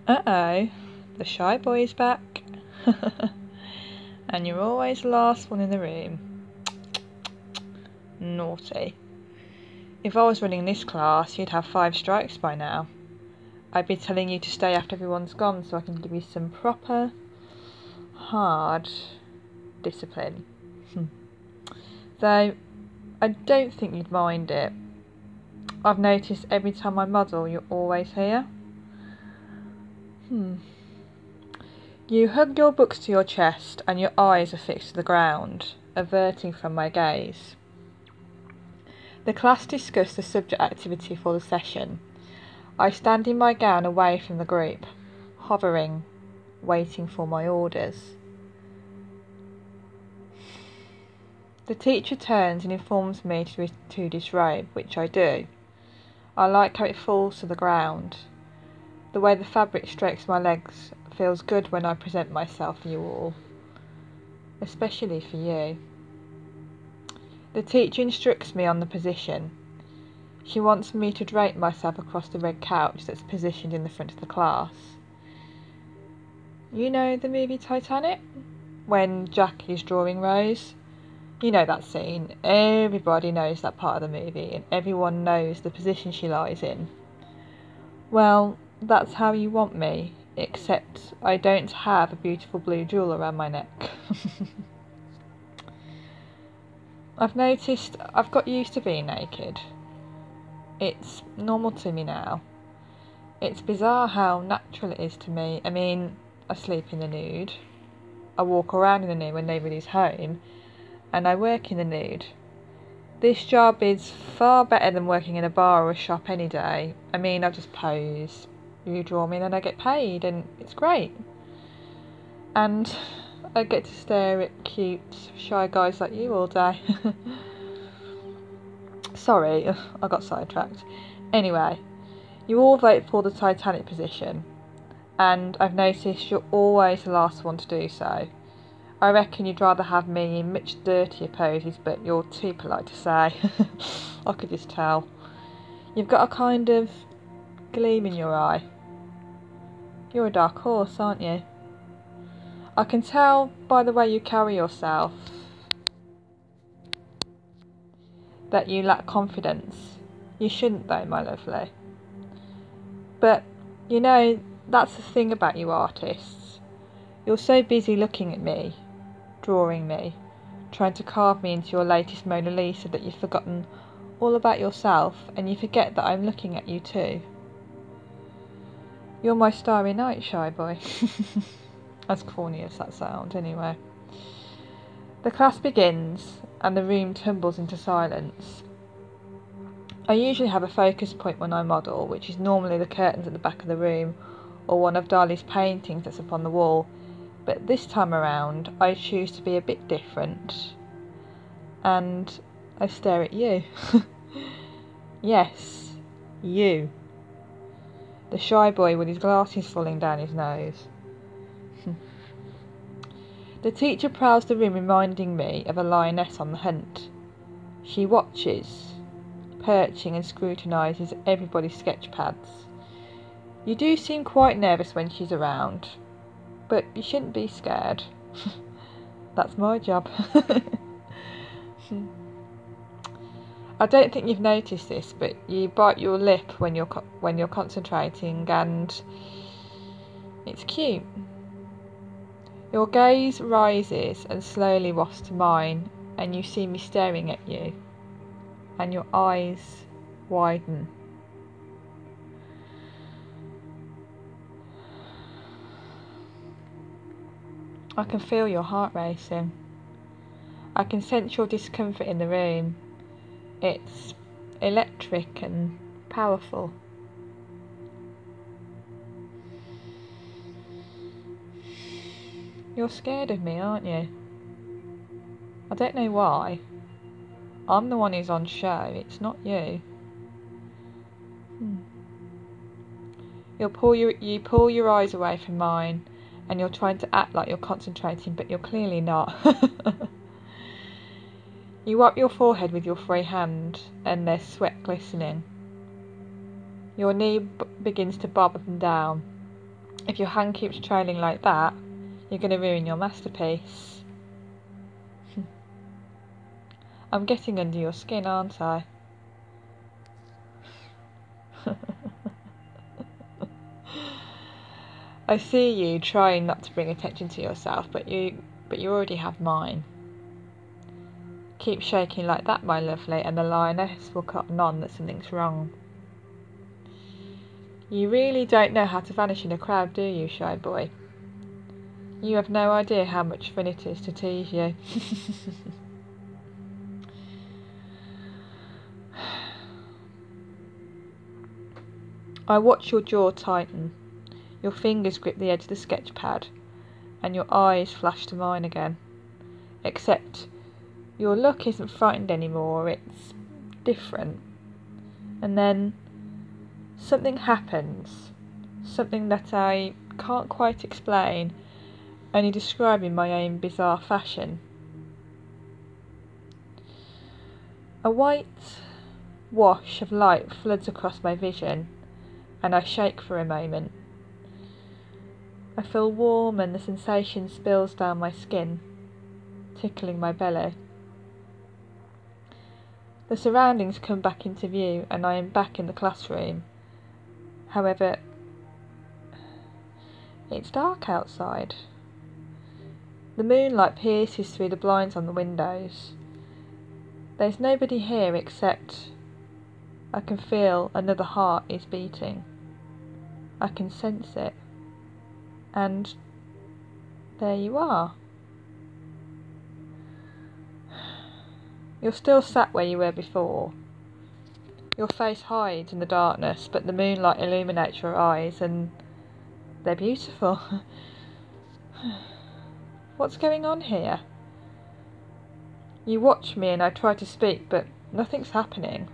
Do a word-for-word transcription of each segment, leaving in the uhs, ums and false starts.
Uh-oh, the shy boy is back. And you're always the last one in the room. Naughty. If I was running this class, you'd have five strikes by now. I'd be telling you to stay after everyone's gone so I can give you some proper, hard discipline. Though, I don't think you'd mind it. I've noticed every time I muddle, you're always here. Hmm. You hug your books to your chest and your eyes are fixed to the ground, averting from my gaze. The class discussed the subject activity for the session. I stand in my gown away from the group, hovering, waiting for my orders. The teacher turns and informs me to, to disrobe, which I do. I like how it falls to the ground. The way the fabric strokes my legs feels good when I present myself for you all, especially for you. The teacher instructs me on the position. She wants me to drape myself across the red couch that's positioned in the front of the class. You know the movie Titanic? When Jack is drawing Rose? You know that scene. Everybody knows that part of the movie and everyone knows the position she lies in. Well, that's how you want me, except I don't have a beautiful blue jewel around my neck. I've noticed I've got used to being naked. It's normal to me now. It's bizarre how natural it is to me. I mean, I sleep in the nude, I walk around in the nude when nobody's home, and I work in the nude. This job is far better than working in a bar or a shop any day. I mean, I just pose, you draw me, and then I get paid, and it's great. And I get to stare at cute, shy guys like you all day. Sorry, I got sidetracked. Anyway, you all vote for the Titanic position, and I've noticed you're always the last one to do so. I reckon you'd rather have me in much dirtier poses, but you're too polite to say. I could just tell. You've got a kind of gleam in your eye. You're a dark horse, aren't you? I can tell by the way you carry yourself that you lack confidence. You shouldn't though, my lovely. But, you know, that's the thing about you artists. You're so busy looking at me, drawing me, trying to carve me into your latest Mona Lisa that you've forgotten all about yourself and you forget that I'm looking at you too. You're my starry night, shy boy. As corny as that sounds, anyway. The class begins and the room tumbles into silence. I usually have a focus point when I model, which is normally the curtains at the back of the room or one of Dali's paintings that's up on the wall, but this time around I choose to be a bit different and I stare at you. Yes, you. The shy boy with his glasses falling down his nose. The teacher prowls the room, reminding me of a lioness on the hunt. She watches, perching and scrutinises everybody's sketch pads. You do seem quite nervous when she's around, but you shouldn't be scared. That's my job. I don't think you've noticed this, but you bite your lip when you're co- when you're concentrating, and it's cute. Your gaze rises and slowly wafts to mine, and you see me staring at you, and your eyes widen. I can feel your heart racing. I can sense your discomfort in the room. It's electric and powerful. You're scared of me, aren't you? I don't know why. I'm the one who's on show, it's not you. Hmm. You'll pull your, you pull your eyes away from mine, and you're trying to act like you're concentrating, but you're clearly not. You wipe your forehead with your free hand, and there's sweat glistening. Your knee b- begins to bob up and down. If your hand keeps trailing like that, you're going to ruin your masterpiece. I'm getting under your skin, aren't I? I see you trying not to bring attention to yourself, but you but you already have mine. Keep shaking like that, my lovely, and the lioness will cotton on that something's wrong. You really don't know how to vanish in a crowd, do you, shy boy? You have no idea how much fun it is to tease you. I watch your jaw tighten, your fingers grip the edge of the sketch pad, and your eyes flash to mine again. Except your look isn't frightened anymore, it's different. And then something happens, something that I can't quite explain, only describe in my own bizarre fashion. A white wash of light floods across my vision, and I shake for a moment. I feel warm and the sensation spills down my skin, tickling my belly. The surroundings come back into view and I am back in the classroom. However, it's dark outside. The moonlight pierces through the blinds on the windows. There's nobody here except I can feel another heart is beating. I can sense it. And there you are. You're still sat where you were before. Your face hides in the darkness, but the moonlight illuminates your eyes and they're beautiful. What's going on here? You watch me and I try to speak, but nothing's happening.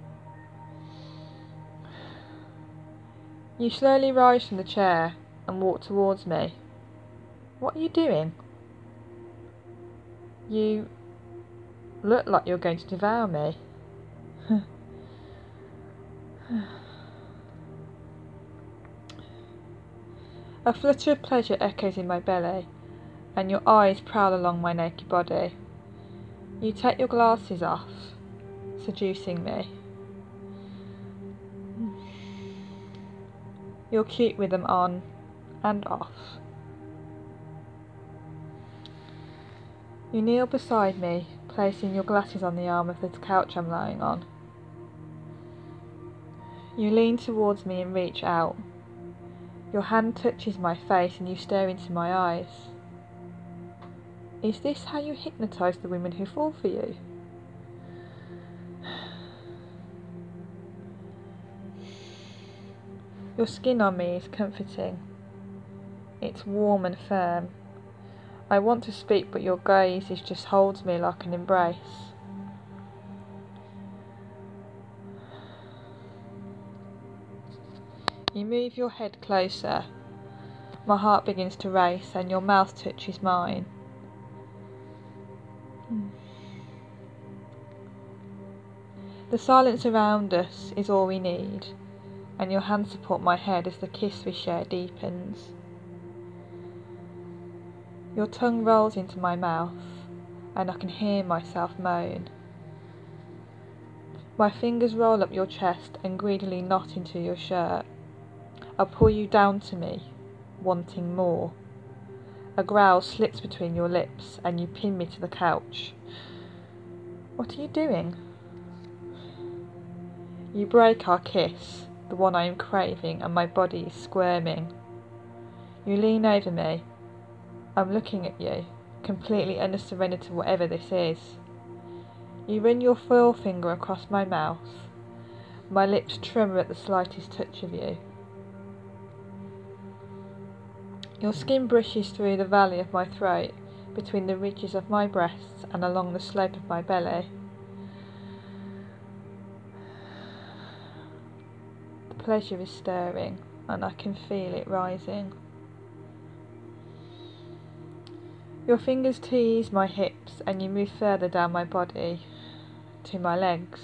You slowly rise from the chair and walk towards me. What are you doing? You look like you're going to devour me. A flutter of pleasure echoes in my belly, and your eyes prowl along my naked body. You take your glasses off, seducing me. You're cute with them on and off. You kneel beside me, placing your glasses on the arm of the couch I'm lying on. You lean towards me and reach out. Your hand touches my face and you stare into my eyes. Is this how you hypnotise the women who fall for you? Your skin on me is comforting. It's warm and firm. I want to speak, but your gaze is just holds me like an embrace. You move your head closer. My heart begins to race and your mouth touches mine. The silence around us is all we need, and your hands support my head as the kiss we share deepens. Your tongue rolls into my mouth, and I can hear myself moan. My fingers roll up your chest and greedily knot into your shirt. I pull you down to me, wanting more. A growl slips between your lips, and you pin me to the couch. What are you doing? You break our kiss, the one I am craving, and my body is squirming. You lean over me. I'm looking at you, completely unsurrendered to whatever this is. You run your forefinger across my mouth. My lips tremor at the slightest touch of you. Your skin brushes through the valley of my throat, between the ridges of my breasts and along the slope of my belly. The pleasure is stirring, and I can feel it rising. Your fingers tease my hips, and you move further down my body, to my legs.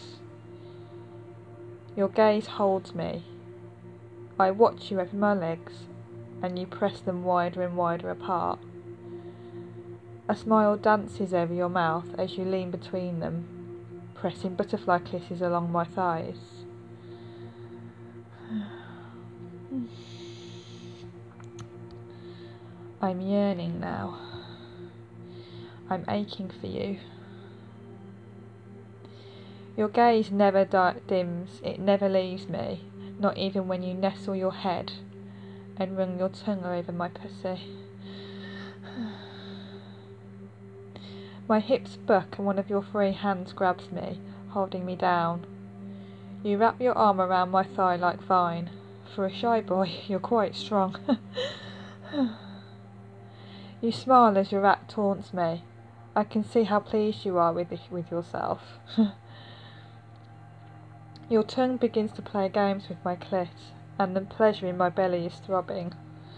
Your gaze holds me. I watch you over my legs, and you press them wider and wider apart. A smile dances over your mouth as you lean between them, pressing butterfly kisses along my thighs. I'm yearning now. I'm aching for you. Your gaze never di- dims, it never leaves me, not even when you nestle your head and run your tongue over my pussy. My hips buck and one of your free hands grabs me, holding me down. You wrap your arm around my thigh like Vine. For a shy boy, you're quite strong. You smile as your act taunts me. I can see how pleased you are with, with yourself. Your tongue begins to play games with my clit, and the pleasure in my belly is throbbing.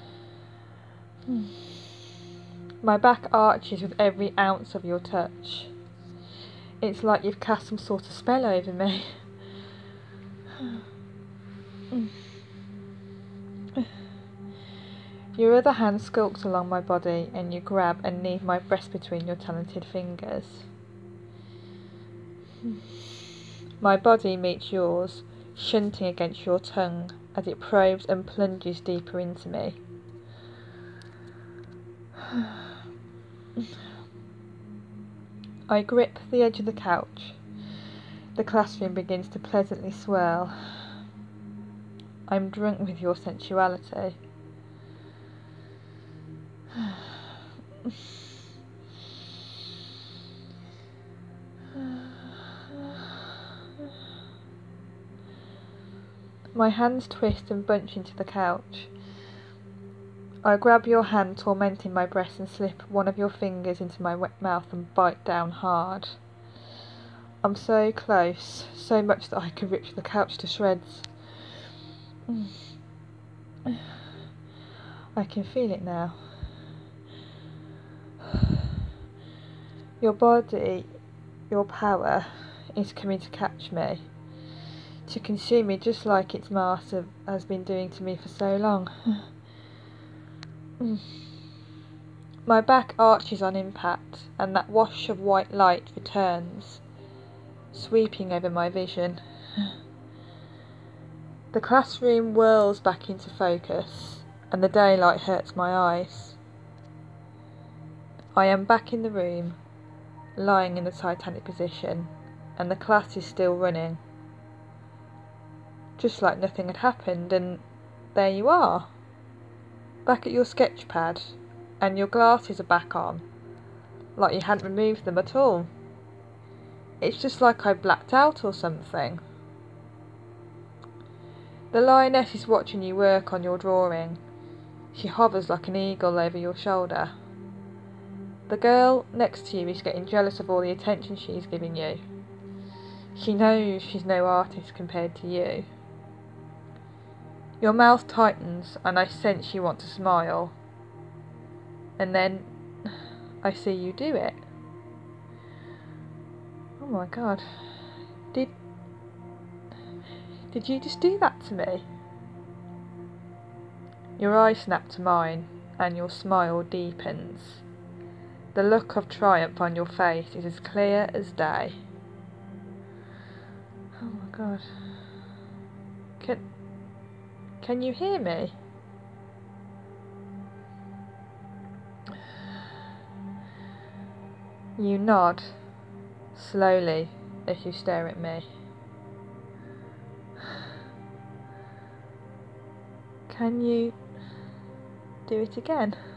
My back arches with every ounce of your touch. It's like you've cast some sort of spell over me. Your other hand skulks along my body, and you grab and knead my breast between your talented fingers. My body meets yours, shunting against your tongue as it probes and plunges deeper into me. I grip the edge of the couch. The classroom begins to pleasantly swirl. I'm drunk with your sensuality. My hands twist and bunch into the couch. I grab your hand, tormenting my breast, and slip one of your fingers into my wet mouth and bite down hard. I'm so close, so much that I could rip the couch to shreds. I can feel it now. Your body, your power, is coming to catch me, to consume me just like its master has been doing to me for so long. My back arches on impact, and that wash of white light returns, sweeping over my vision. The classroom whirls back into focus, and the daylight hurts my eyes. I am back in the room, lying in the Titanic position, and the class is still running. Just like nothing had happened, and there you are, back at your sketch pad, and your glasses are back on, like you hadn't removed them at all. It's just like I blacked out or something. The lioness is watching you work on your drawing. She hovers like an eagle over your shoulder. The girl next to you is getting jealous of all the attention she's giving you. She knows she's no artist compared to you. Your mouth tightens, and I sense you want to smile. And then I see you do it. Oh my god. Did Did you just do that to me? Your eyes snap to mine, and your smile deepens. The look of triumph on your face is as clear as day. Oh my god. Can Can you hear me? You nod, slowly, as you stare at me. Can you do it again?